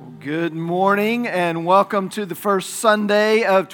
Good morning and welcome to the first Sunday of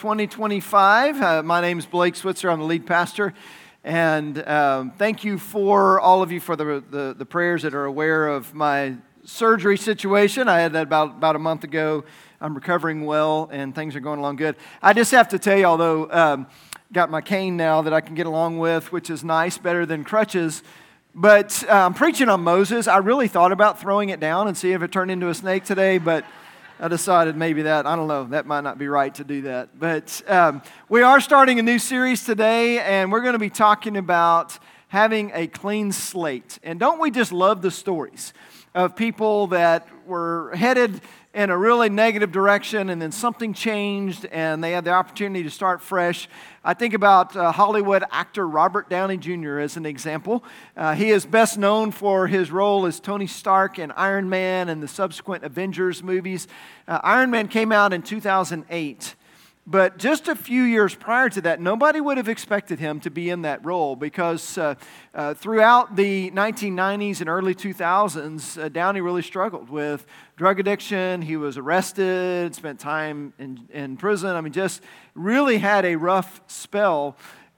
2025. My name is Blake Switzer. I'm the lead pastor. And thank you for all of you for the prayers that are aware of my surgery situation. I had that about a month ago. I'm recovering well and things are going along good. I just have to tell you, although got my cane now that I can get along with, which is nice, better than crutches. But I'm preaching on Moses. I really thought about throwing it down and see if it turned into a snake today, but I decided maybe I don't know, that might not be right to do that. But we are starting a new series today, and we're going to be talking about having a clean slate. And don't we just love the stories of people that were headed in a really negative direction, and then something changed, and they had the opportunity to start fresh. I think about Hollywood actor Robert Downey Jr. as an example. He is best known for his role as Tony Stark in Iron Man and the subsequent Avengers movies. Iron Man came out in 2008. But just a few years prior to that, nobody would have expected him to be in that role because throughout the 1990s and early 2000s, Downey really struggled with drug addiction. He was arrested, spent time in prison. I mean, just really had a rough spell.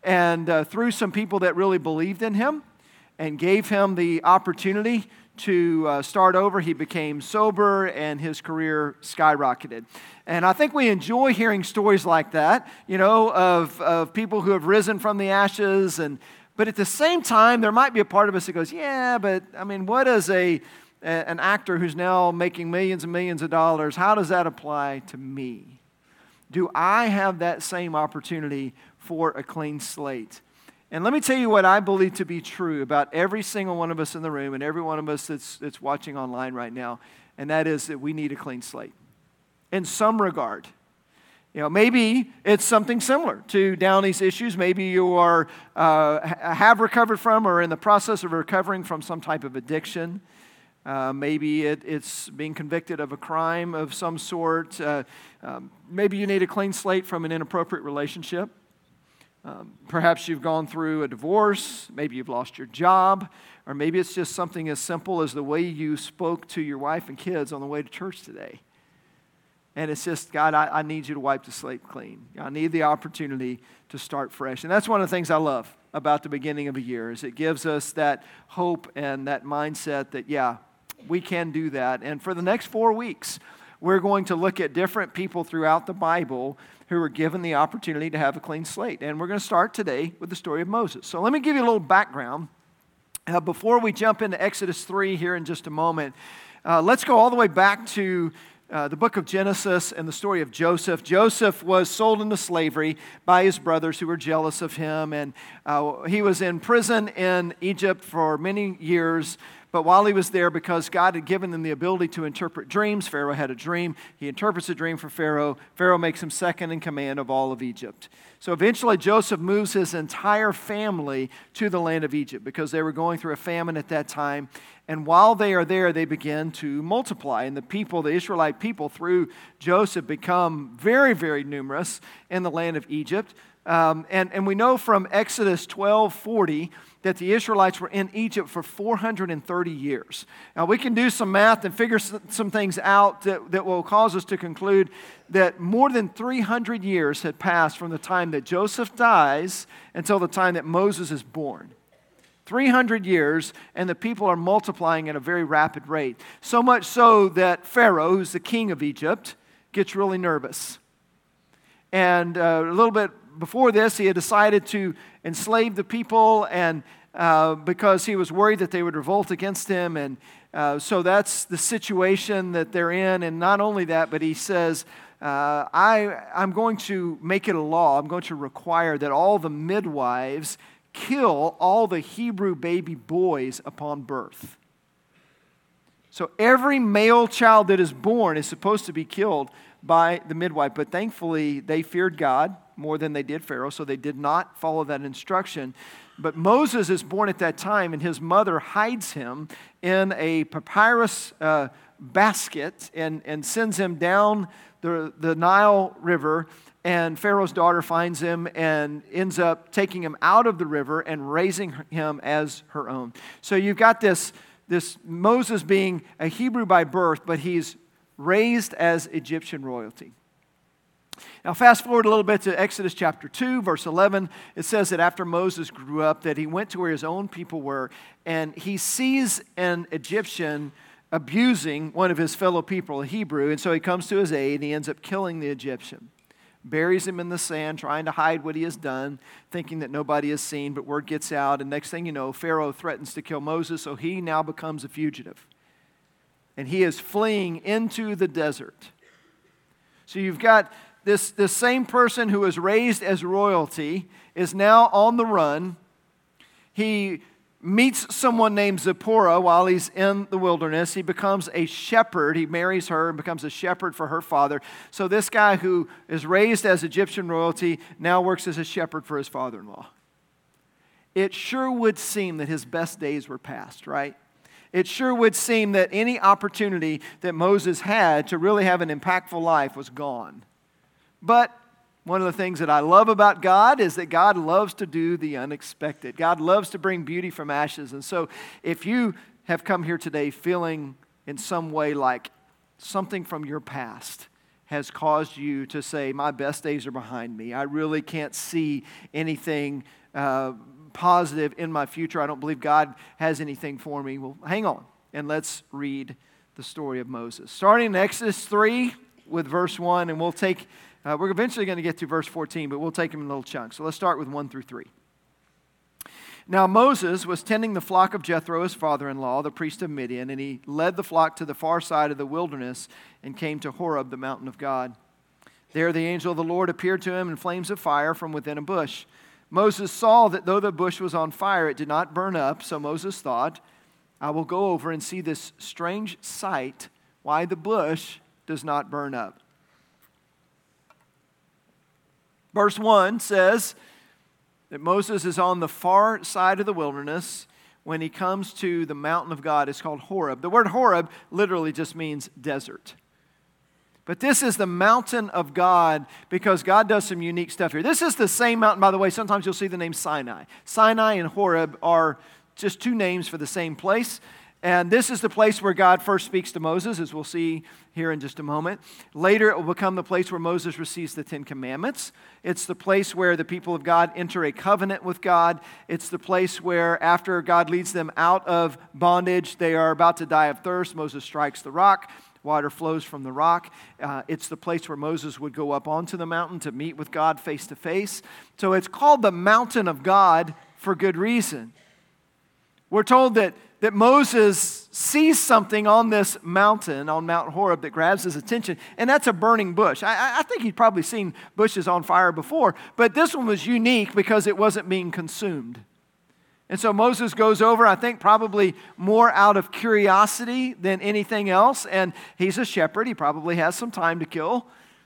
And through some people that really believed in him and gave him the opportunity to start over, he became sober and his career skyrocketed. And I think we enjoy hearing stories like that, you know, of people who have risen from the ashes. But at the same time, there might be a part of us that goes, yeah, but I mean, what does an actor who's now making millions and millions of dollars, how does that apply to me? Do I have that same opportunity for a clean slate? And let me tell you what I believe to be true about every single one of us in the room and every one of us that's watching online right now, and that is that we need a clean slate in some regard. You know, maybe it's something similar to Downey's issues. Maybe you are have recovered from or in the process of recovering from some type of addiction. Maybe it's being convicted of a crime of some sort. Maybe you need a clean slate from an inappropriate relationship. Perhaps you've gone through a divorce, maybe you've lost your job, or maybe it's just something as simple as the way you spoke to your wife and kids on the way to church today. And it's just, God, I need you to wipe the slate clean. I need the opportunity to start fresh. And that's one of the things I love about the beginning of a year, is it gives us that hope and that mindset that, yeah, we can do that. And for the next 4 weeks, we're going to look at different people throughout the Bible who were given the opportunity to have a clean slate. And we're going to start today with the story of Moses. So let me give you a little background. Before we jump into Exodus 3 here in just a moment, let's go all the way back to the book of Genesis and the story of Joseph. Joseph was sold into slavery by his brothers who were jealous of him. And he was in prison in Egypt for many years. But while he was there, because God had given them the ability to interpret dreams, Pharaoh had a dream. He interprets a dream for Pharaoh. Pharaoh makes him second in command of all of Egypt. So eventually Joseph moves his entire family to the land of Egypt because they were going through a famine at that time. And while they are there, they begin to multiply. And the Israelite people through Joseph become very, very numerous in the land of Egypt. And we know from Exodus 12:40 that the Israelites were in Egypt for 430 years. Now, we can do some math and figure some things out that will cause us to conclude that more than 300 years had passed from the time that Joseph dies until the time that Moses is born. 300 years, and the people are multiplying at a very rapid rate. So much so that Pharaoh, who's the king of Egypt, gets really nervous. And a little bit before this, he had decided to enslave the people, and because he was worried that they would revolt against him. And so that's the situation that they're in. And not only that, but he says, I'm going to make it a law. I'm going to require that all the midwives kill all the Hebrew baby boys upon birth. So every male child that is born is supposed to be killed by the midwife. But thankfully, they feared God more than they did Pharaoh, so they did not follow that instruction. But Moses is born at that time, and his mother hides him in a papyrus basket and sends him down the Nile River. And Pharaoh's daughter finds him and ends up taking him out of the river and raising him as her own. So you've got this Moses being a Hebrew by birth, but he's raised as Egyptian royalty. Now, fast forward a little bit to Exodus chapter 2, verse 11. It says that after Moses grew up, that he went to where his own people were, and he sees an Egyptian abusing one of his fellow people, a Hebrew, and so he comes to his aid, and he ends up killing the Egyptian. Buries him in the sand, trying to hide what he has done, thinking that nobody has seen, but word gets out, and next thing you know, Pharaoh threatens to kill Moses, so he now becomes a fugitive. And he is fleeing into the desert. So you've got this same person who was raised as royalty is now on the run. He meets someone named Zipporah while he's in the wilderness. He becomes a shepherd. He marries her and becomes a shepherd for her father. So this guy who is raised as Egyptian royalty now works as a shepherd for his father-in-law. It sure would seem that his best days were past, right? It sure would seem that any opportunity that Moses had to really have an impactful life was gone. But one of the things that I love about God is that God loves to do the unexpected. God loves to bring beauty from ashes. And so if you have come here today feeling in some way like something from your past has caused you to say, my best days are behind me, I really can't see anything positive in my future, I don't believe God has anything for me, well, hang on and let's read the story of Moses. Starting in Exodus 3 with verse 1, and we'll take... we're eventually going to get to verse 14, but we'll take them in little chunks. So let's start with 1 through 3. Now Moses was tending the flock of Jethro, his father-in-law, the priest of Midian, and he led the flock to the far side of the wilderness and came to Horeb, the mountain of God. There the angel of the Lord appeared to him in flames of fire from within a bush. Moses saw that though the bush was on fire, it did not burn up, so Moses thought, I will go over and see this strange sight, why the bush does not burn up. Verse 1 says that Moses is on the far side of the wilderness when he comes to the mountain of God. It's called Horeb. The word Horeb literally just means desert. But this is the mountain of God because God does some unique stuff here. This is the same mountain, by the way. Sometimes you'll see the name Sinai. Sinai and Horeb are just two names for the same place. And this is the place where God first speaks to Moses, as we'll see here in just a moment. Later, it will become the place where Moses receives the Ten Commandments. It's the place where the people of God enter a covenant with God. It's the place where, after God leads them out of bondage, they are about to die of thirst. Moses strikes the rock. Water flows from the rock. It's the place where Moses would go up onto the mountain to meet with God face to face. So it's called the mountain of God for good reason. We're told that Moses sees something on this mountain, on Mount Horeb, that grabs his attention, and that's a burning bush. I think he'd probably seen bushes on fire before, but this one was unique because it wasn't being consumed. And so Moses goes over, I think probably more out of curiosity than anything else, and he's a shepherd. He probably has some time to kill,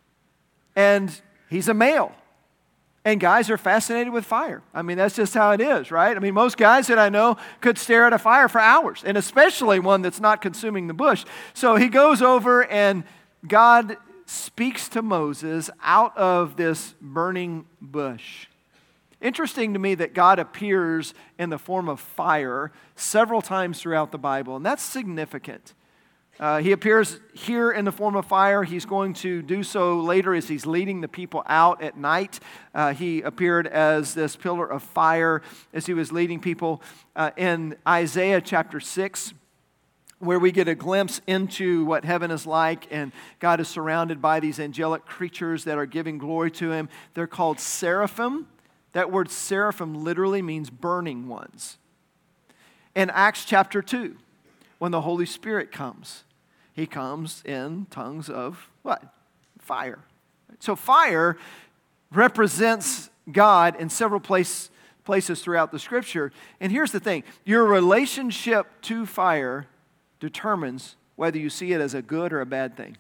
and he's a male. And guys are fascinated with fire. I mean, that's just how it is, right? I mean, most guys that I know could stare at a fire for hours, and especially one that's not consuming the bush. So he goes over, and God speaks to Moses out of this burning bush. Interesting to me that God appears in the form of fire several times throughout the Bible, and that's significant. He appears here in the form of fire. He's going to do so later as he's leading the people out at night. He appeared as this pillar of fire as he was leading people in Isaiah chapter 6, where we get a glimpse into what heaven is like, and God is surrounded by these angelic creatures that are giving glory to him. They're called seraphim. That word seraphim literally means burning ones. In Acts chapter 2, when the Holy Spirit comes, he comes in tongues of what? Fire. So fire represents God in several places throughout the Scripture. And here's the thing. Your relationship to fire determines whether you see it as a good or a bad thing.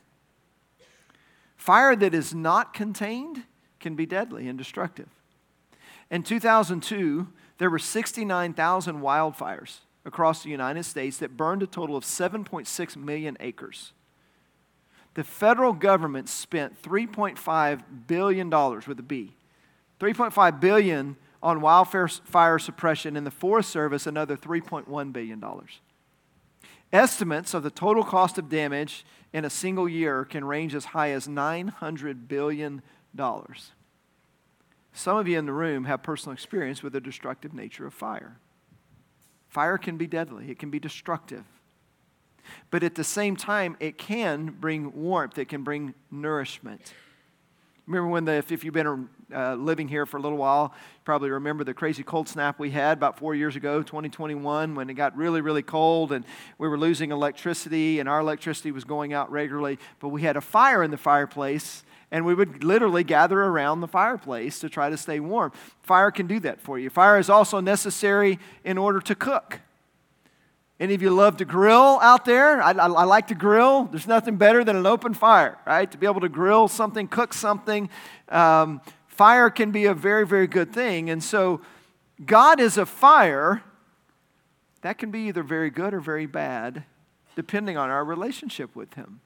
Fire that is not contained can be deadly and destructive. In 2002, there were 69,000 wildfires across the United States that burned a total of 7.6 million acres. The federal government spent $3.5 billion with a B. $3.5 billion on wildfire suppression, and the Forest Service another $3.1 billion. Estimates of the total cost of damage in a single year can range as high as $900 billion. Some of you in the room have personal experience with the destructive nature of fire. Fire can be deadly. It can be destructive. But at the same time, it can bring warmth. It can bring nourishment. Remember if you've been living here for a little while, you probably remember the crazy cold snap we had about 4 years ago, 2021, when it got really, really cold and we were losing electricity and our electricity was going out regularly. But we had a fire in the fireplace and we would literally gather around the fireplace to try to stay warm. Fire can do that for you. Fire is also necessary in order to cook. Any of you love to grill out there? I like to grill. There's nothing better than an open fire, right? To be able to grill something, cook something. Fire can be a very, very good thing. And so God is a fire. That can be either very good or very bad, depending on our relationship with Him.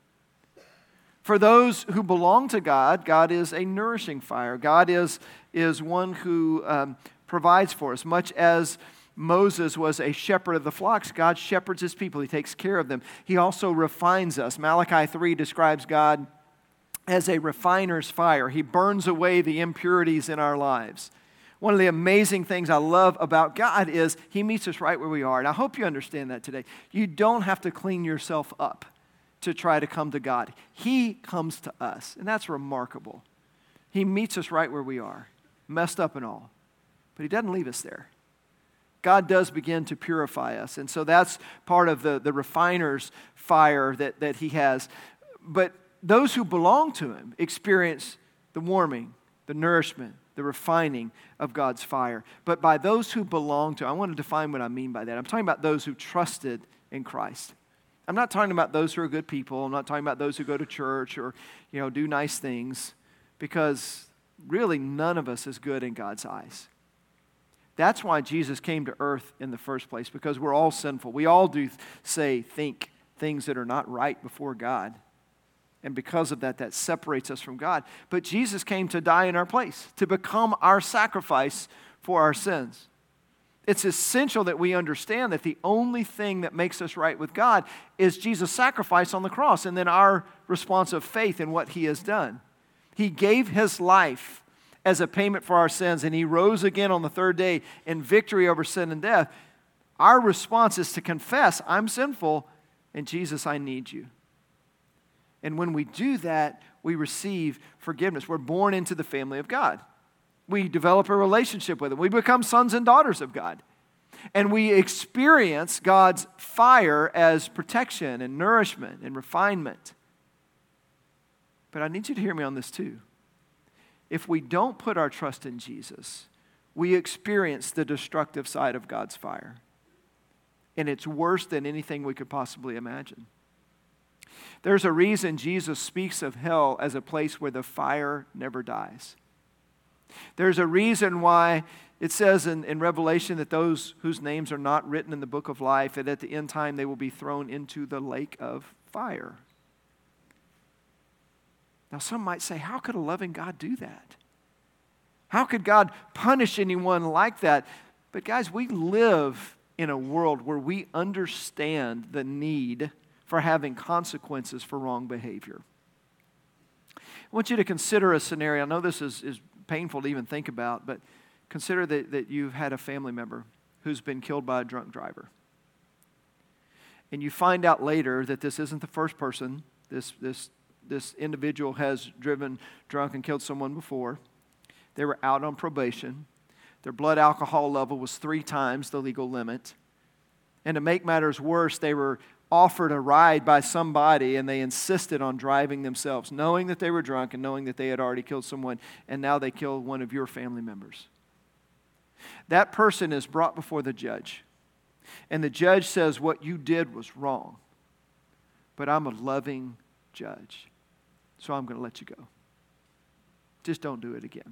For those who belong to God, God is a nourishing fire. God is one who provides for us, much as Moses was a shepherd of the flocks. God shepherds His people. He takes care of them. He also refines us. Malachi 3 describes God as a refiner's fire. He burns away the impurities in our lives. One of the amazing things I love about God is He meets us right where we are. And I hope you understand that today. You don't have to clean yourself up to try to come to God. He comes to us. And that's remarkable. He meets us right where we are, messed up and all. But He doesn't leave us there. God does begin to purify us. And so that's part of the refiner's fire that He has. But those who belong to Him experience the warming, the nourishment, the refining of God's fire. But by those who belong to, I want to define what I mean by that. I'm talking about those who trusted in Christ. I'm not talking about those who are good people. I'm not talking about those who go to church or, do nice things. Because really none of us is good in God's eyes. That's why Jesus came to earth in the first place, because we're all sinful. We all think things that are not right before God. And because of that separates us from God. But Jesus came to die in our place, to become our sacrifice for our sins. It's essential that we understand that the only thing that makes us right with God is Jesus' sacrifice on the cross and then our response of faith in what He has done. He gave His life as a payment for our sins, and He rose again on the third day in victory over sin and death. Our response is to confess, I'm sinful, and Jesus, I need You. And when we do that, we receive forgiveness. We're born into the family of God. We develop a relationship with Him. We become sons and daughters of God. And we experience God's fire as protection and nourishment and refinement. But I need you to hear me on this too. If we don't put our trust in Jesus, we experience the destructive side of God's fire. And it's worse than anything we could possibly imagine. There's a reason Jesus speaks of hell as a place where the fire never dies. There's a reason why it says in Revelation that those whose names are not written in the book of life, that at the end time they will be thrown into the lake of fire. Now, some might say, how could a loving God do that? How could God punish anyone like that? But guys, we live in a world where we understand the need for having consequences for wrong behavior. I want you to consider a scenario. I know this is painful to even think about, but consider that you've had a family member who's been killed by a drunk driver. And you find out later that this isn't the first person this individual has driven drunk and killed someone before. They were out on probation. Their blood alcohol level was 3 times the legal limit. And to make matters worse, they were offered a ride by somebody and they insisted on driving themselves, knowing that they were drunk and knowing that they had already killed someone, and now they killed one of your family members. That person is brought before the judge. And the judge says, what you did was wrong. But I'm a loving judge. So I'm going to let you go. Just don't do it again.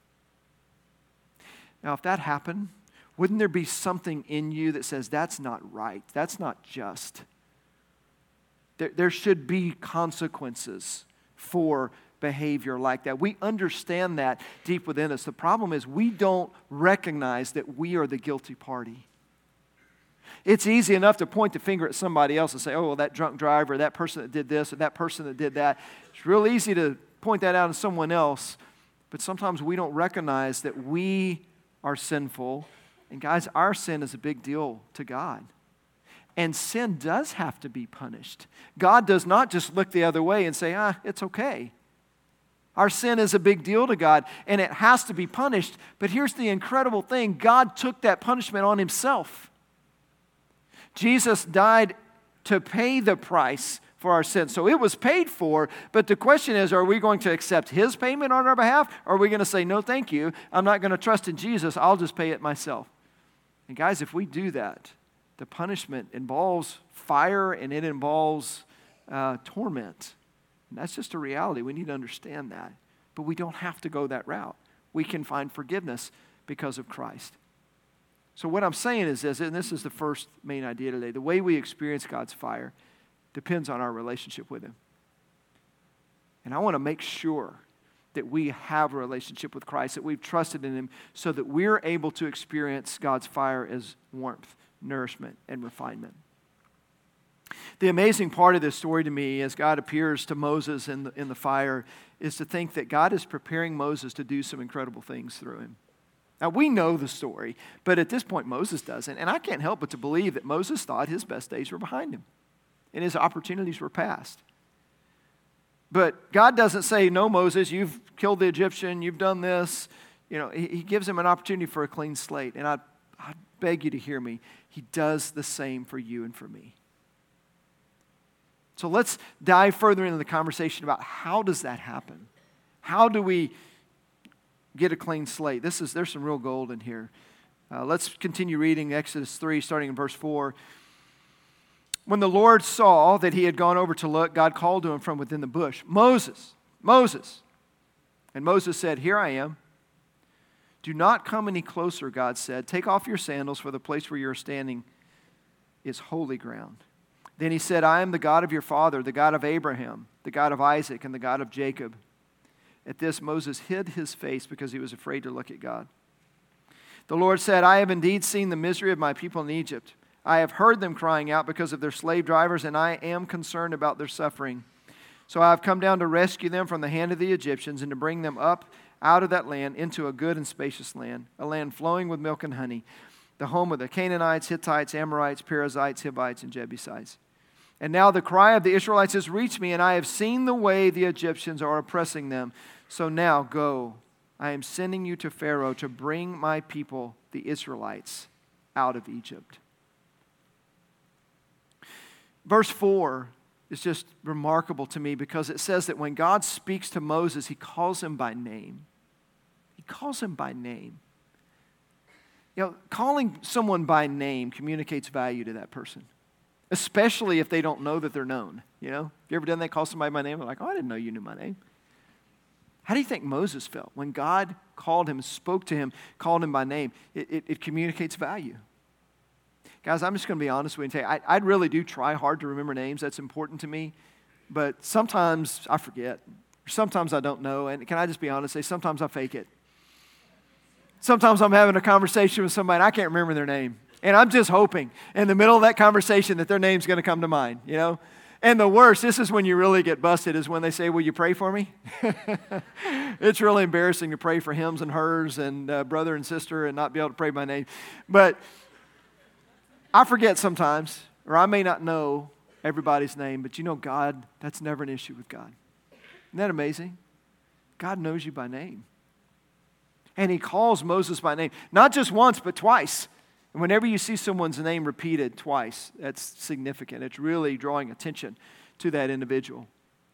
Now, if that happened, wouldn't there be something in you that says, that's not right, that's not just? There should be consequences for behavior like that. We understand that deep within us. The problem is we don't recognize that we are the guilty party. It's easy enough to point the finger at somebody else and say, oh, well, that drunk driver, that person that did this, or that person that did that. It's real easy to point that out on someone else, but sometimes we don't recognize that we are sinful. And guys, our sin is a big deal to God. And sin does have to be punished. God does not just look the other way and say, it's okay. Our sin is a big deal to God, and it has to be punished. But here's the incredible thing. God took that punishment on himself. Jesus died to pay the price for our sins. So it was paid for, but the question is, are we going to accept his payment on our behalf? Or are we going to say, no, thank you. I'm not going to trust in Jesus. I'll just pay it myself. And guys, if we do that, the punishment involves fire and it involves torment. And that's just a reality. We need to understand that. But we don't have to go that route. We can find forgiveness because of Christ. So what I'm saying is this, and this is the first main idea today, the way we experience God's fire depends on our relationship with him. And I want to make sure that we have a relationship with Christ, that we've trusted in him so that we're able to experience God's fire as warmth, nourishment, and refinement. The amazing part of this story to me, as God appears to Moses in the fire, is to think that God is preparing Moses to do some incredible things through him. Now, we know the story, but at this point, Moses doesn't. And I can't help but to believe that Moses thought his best days were behind him and his opportunities were past. But God doesn't say, no, Moses, you've killed the Egyptian, you've done this. You know, he gives him an opportunity for a clean slate. And I beg you to hear me. He does the same for you and for me. So let's dive further into the conversation about how does that happen? How do we get a clean slate? There's some real gold in here. Let's continue reading Exodus 3, starting in verse 4. When the Lord saw that he had gone over to look, God called to him from within the bush, Moses, Moses. And Moses said, here I am. Do not come any closer, God said. Take off your sandals, for the place where you are standing is holy ground. Then he said, I am the God of your father, the God of Abraham, the God of Isaac, and the God of Jacob. At this, Moses hid his face because he was afraid to look at God. The Lord said, I have indeed seen the misery of my people in Egypt. I have heard them crying out because of their slave drivers, and I am concerned about their suffering. So I have come down to rescue them from the hand of the Egyptians and to bring them up out of that land into a good and spacious land, a land flowing with milk and honey, the home of the Canaanites, Hittites, Amorites, Perizzites, Hivites, and Jebusites. And now the cry of the Israelites has reached me, and I have seen the way the Egyptians are oppressing them. So now go, I am sending you to Pharaoh to bring my people, the Israelites, out of Egypt. Verse 4 is just remarkable to me because it says that when God speaks to Moses, he calls him by name. He calls him by name. You know, calling someone by name communicates value to that person, especially if they don't know that they're known. You know, have you ever done that? Call somebody by name? They're like, oh, I didn't know you knew my name. How do you think Moses felt when God called him, spoke to him, called him by name? It communicates value. Guys, I'm just going to be honest with you and tell you, I really do try hard to remember names. That's important to me. But sometimes I forget. Sometimes I don't know. And can I just be honest and say, sometimes I fake it. Sometimes I'm having a conversation with somebody and I can't remember their name. And I'm just hoping in the middle of that conversation that their name's going to come to mind, you know? And the worst, this is when you really get busted, is when they say, will you pray for me? It's really embarrassing to pray for hims and hers and brother and sister and not be able to pray by name. But I forget sometimes, or I may not know everybody's name, but you know God, that's never an issue with God. Isn't that amazing? God knows you by name. And he calls Moses by name, not just once, but twice. And whenever you see someone's name repeated twice, that's significant. It's really drawing attention to that individual.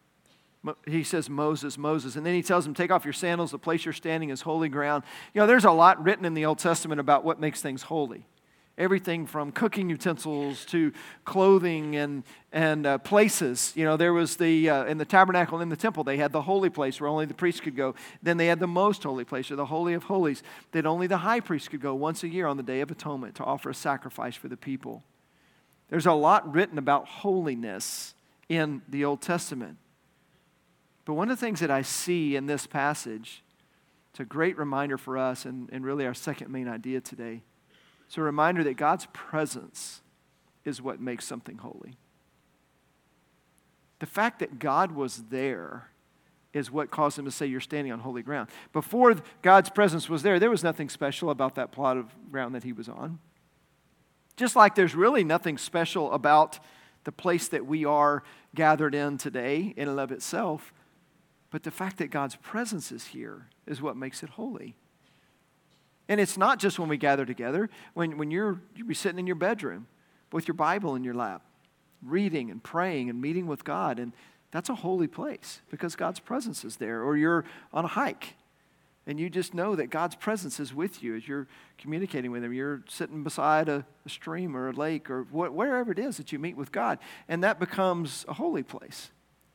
He says, Moses, Moses. And then he tells him, take off your sandals. The place you're standing is holy ground. You know, there's a lot written in the Old Testament about what makes things holy. Everything from cooking utensils to clothing and places. You know, there was in the tabernacle in the temple, they had the holy place where only the priest could go. Then they had the most holy place, or the Holy of Holies, that only the high priest could go once a year on the Day of Atonement to offer a sacrifice for the people. There's a lot written about holiness in the Old Testament. But one of the things that I see in this passage, it's a great reminder for us, and really our second main idea today. It's a reminder that God's presence is what makes something holy. The fact that God was there is what caused him to say, you're standing on holy ground. Before God's presence was there was nothing special about that plot of ground that he was on. Just like there's really nothing special about the place that we are gathered in today in and of itself, but the fact that God's presence is here is what makes it holy. And it's not just when we gather together, when you'll be sitting in your bedroom with your Bible in your lap, reading and praying and meeting with God, and that's a holy place because God's presence is there. Or you're on a hike and you just know that God's presence is with you as you're communicating with him. You're sitting beside a stream or a lake or wherever it is that you meet with God, and that becomes a holy place.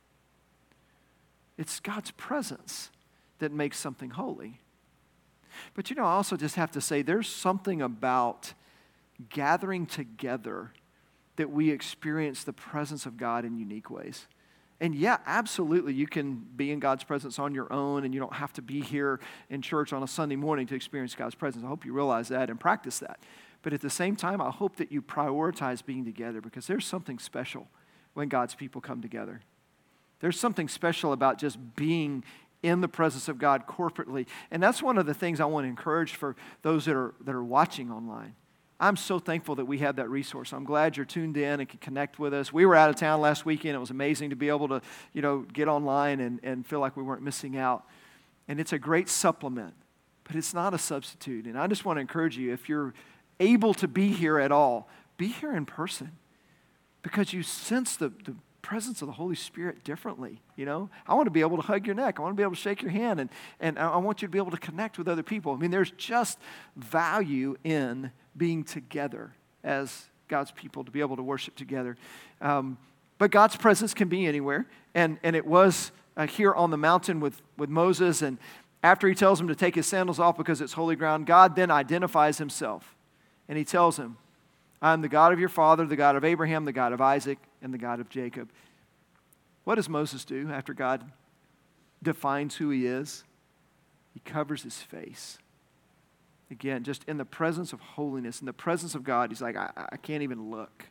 It's God's presence that makes something holy. But I also just have to say there's something about gathering together that we experience the presence of God in unique ways. And yeah, absolutely, you can be in God's presence on your own, and you don't have to be here in church on a Sunday morning to experience God's presence. I hope you realize that and practice that. But at the same time, I hope that you prioritize being together, because there's something special when God's people come together. There's something special about just being in the presence of God corporately. And that's one of the things I want to encourage for those that are watching online. I'm so thankful that we have that resource. I'm glad you're tuned in and can connect with us. We were out of town last weekend. It was amazing to be able to, get online and feel like we weren't missing out. And it's a great supplement, but it's not a substitute. And I just want to encourage you, if you're able to be here at all, be here in person, because you sense the presence of the Holy Spirit differently. I want to be able to hug your neck. I want to be able to shake your hand, and I want you to be able to connect with other people. I mean, there's just value in being together as God's people, to be able to worship together. But God's presence can be anywhere, and it was here on the mountain with Moses, and after he tells him to take his sandals off because it's holy ground, God then identifies himself, and he tells him, I'm the God of your father, the God of Abraham, the God of Isaac, and the God of Jacob. What does Moses do after God defines who he is? He covers his face. Again, just in the presence of holiness, in the presence of God, he's like, I can't even look.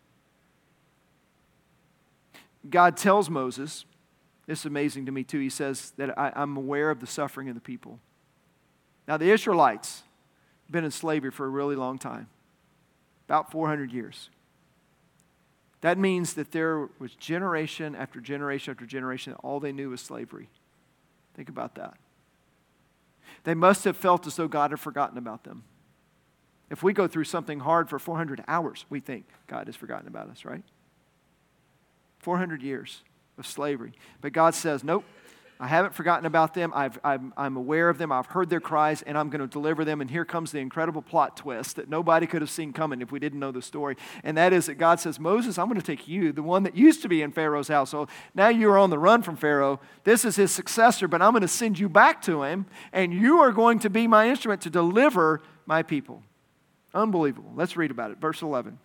God tells Moses, this is amazing to me too, he says that I'm aware of the suffering of the people. Now the Israelites have been in slavery for a really long time, about 400 years. That means that there was generation after generation after generation, all they knew was slavery. Think about that. They must have felt as though God had forgotten about them. If we go through something hard for 400 hours, we think God has forgotten about us, right? 400 years of slavery. But God says, nope, I haven't forgotten about them. I'm aware of them. I've heard their cries, and I'm going to deliver them. And here comes the incredible plot twist that nobody could have seen coming if we didn't know the story. And that is that God says, Moses, I'm going to take you, the one that used to be in Pharaoh's household. Now you're on the run from Pharaoh. This is his successor, but I'm going to send you back to him, and you are going to be my instrument to deliver my people. Unbelievable. Let's read about it. Verse 11.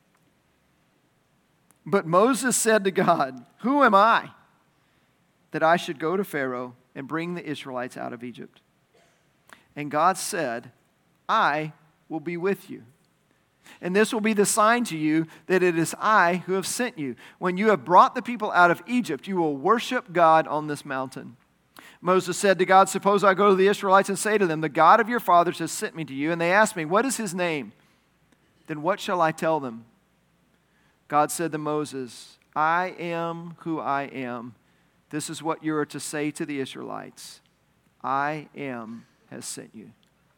But Moses said to God, who am I that I should go to Pharaoh and bring the Israelites out of Egypt? And God said, I will be with you. And this will be the sign to you that it is I who have sent you. When you have brought the people out of Egypt, you will worship God on this mountain. Moses said to God, suppose I go to the Israelites and say to them, the God of your fathers has sent me to you. And they ask me, what is his name? Then what shall I tell them? God said to Moses, I am who I am. This is what you are to say to the Israelites. I am has sent you.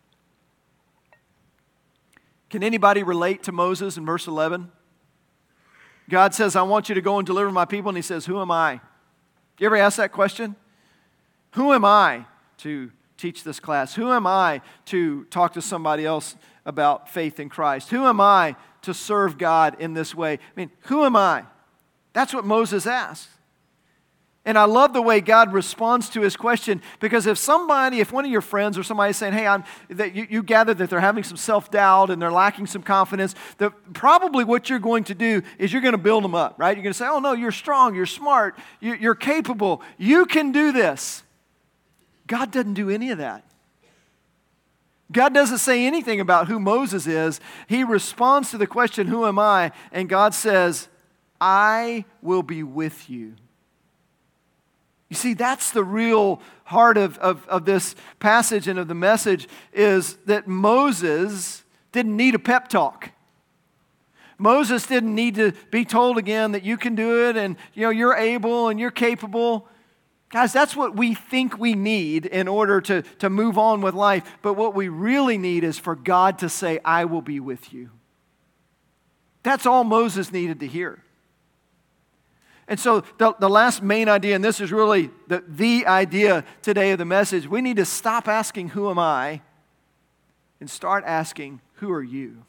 Can anybody relate to Moses in verse 11? God says, I want you to go and deliver my people. And he says, who am I? You ever ask that question? Who am I to teach this class? Who am I to talk to somebody else about faith in Christ? Who am I to serve God in this way? I mean, who am I? That's what Moses asked. And I love the way God responds to his question, because if one of your friends or somebody is saying, hey, you gather that they're having some self-doubt and they're lacking some confidence, that probably what you're going to do is you're going to build them up, right? You're going to say, oh no, you're strong, you're smart, you're capable, you can do this. God doesn't do any of that. God doesn't say anything about who Moses is. He responds to the question, who am I? And God says, I will be with you. You see, that's the real heart of this passage and of the message, is that Moses didn't need a pep talk. Moses didn't need to be told again that you can do it and you're able and you're capable. Guys, that's what we think we need in order to move on with life. But what we really need is for God to say, I will be with you. That's all Moses needed to hear. And so the last main idea, and this is really the idea today of the message, we need to stop asking, who am I? And start asking, who are you?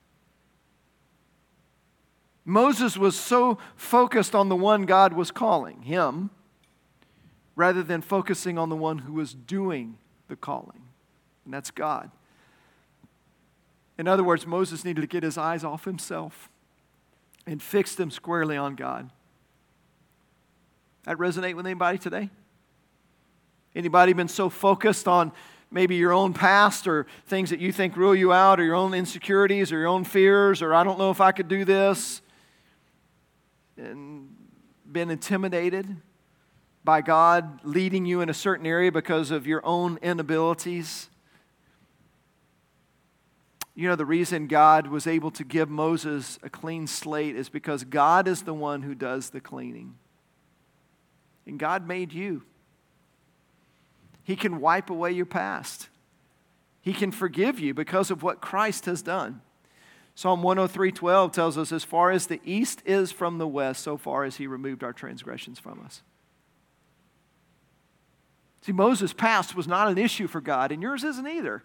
Moses was so focused on the one God was calling, him, rather than focusing on the one who was doing the calling, and that's God. In other words, Moses needed to get his eyes off himself and fix them squarely on God. That resonate with anybody today? Anybody been so focused on maybe your own past or things that you think rule you out, or your own insecurities or your own fears, or I don't know if I could do this, and been intimidated by God leading you in a certain area because of your own inabilities? You know, the reason God was able to give Moses a clean slate is because God is the one who does the cleaning. And God made you. He can wipe away your past. He can forgive you because of what Christ has done. Psalm 103:12 tells us, as far as the east is from the west, so far as He removed our transgressions from us. See, Moses' past was not an issue for God, and yours isn't either.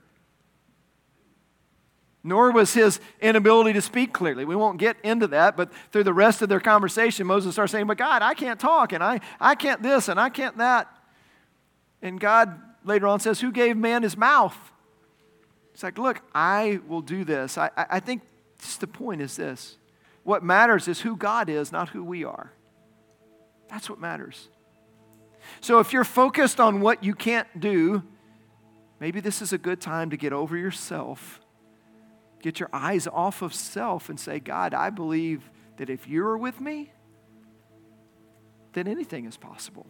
Nor was his inability to speak clearly. We won't get into that, but through the rest of their conversation, Moses starts saying, but God, I can't talk, and I can't this, and I can't that. And God later on says, who gave man his mouth? It's like, look, I will do this. I think just the point is this. What matters is who God is, not who we are. That's what matters. So if you're focused on what you can't do, maybe this is a good time to get over yourself. Get your eyes off of self and say, God, I believe that if you're with me, then anything is possible.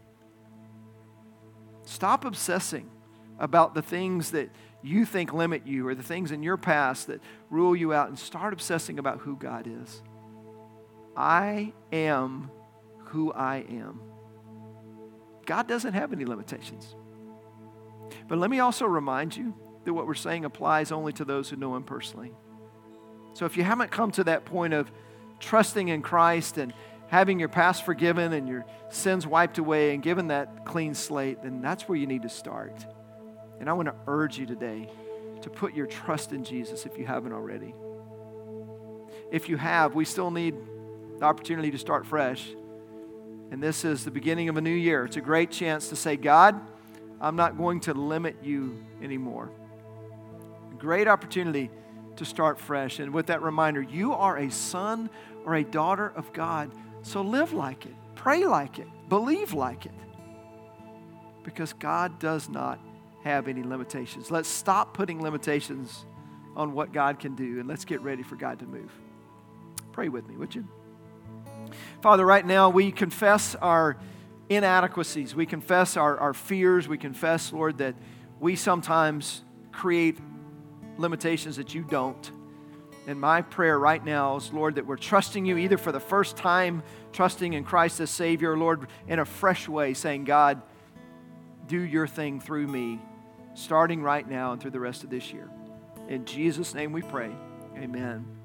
Stop obsessing about the things that you think limit you or the things in your past that rule you out, and start obsessing about who God is. I am who I am. God doesn't have any limitations. But let me also remind you that what we're saying applies only to those who know Him personally. So if you haven't come to that point of trusting in Christ and having your past forgiven and your sins wiped away and given that clean slate, then that's where you need to start. And I want to urge you today to put your trust in Jesus if you haven't already. If you have, we still need the opportunity to start fresh. And this is the beginning of a new year. It's a great chance to say, God, I'm not going to limit you anymore. A great opportunity to start fresh. And with that reminder, you are a son or a daughter of God. So live like it, pray like it, believe like it. Because God does not have any limitations. Let's stop putting limitations on what God can do, and let's get ready for God to move. Pray with me, would you? Father, right now we confess our inadequacies. We confess our fears. We confess, Lord, that we sometimes create limitations that you don't. And my prayer right now is, Lord, that we're trusting you either for the first time, trusting in Christ as Savior, Lord, in a fresh way, saying, God, do your thing through me, starting right now and through the rest of this year. In Jesus' name we pray. Amen.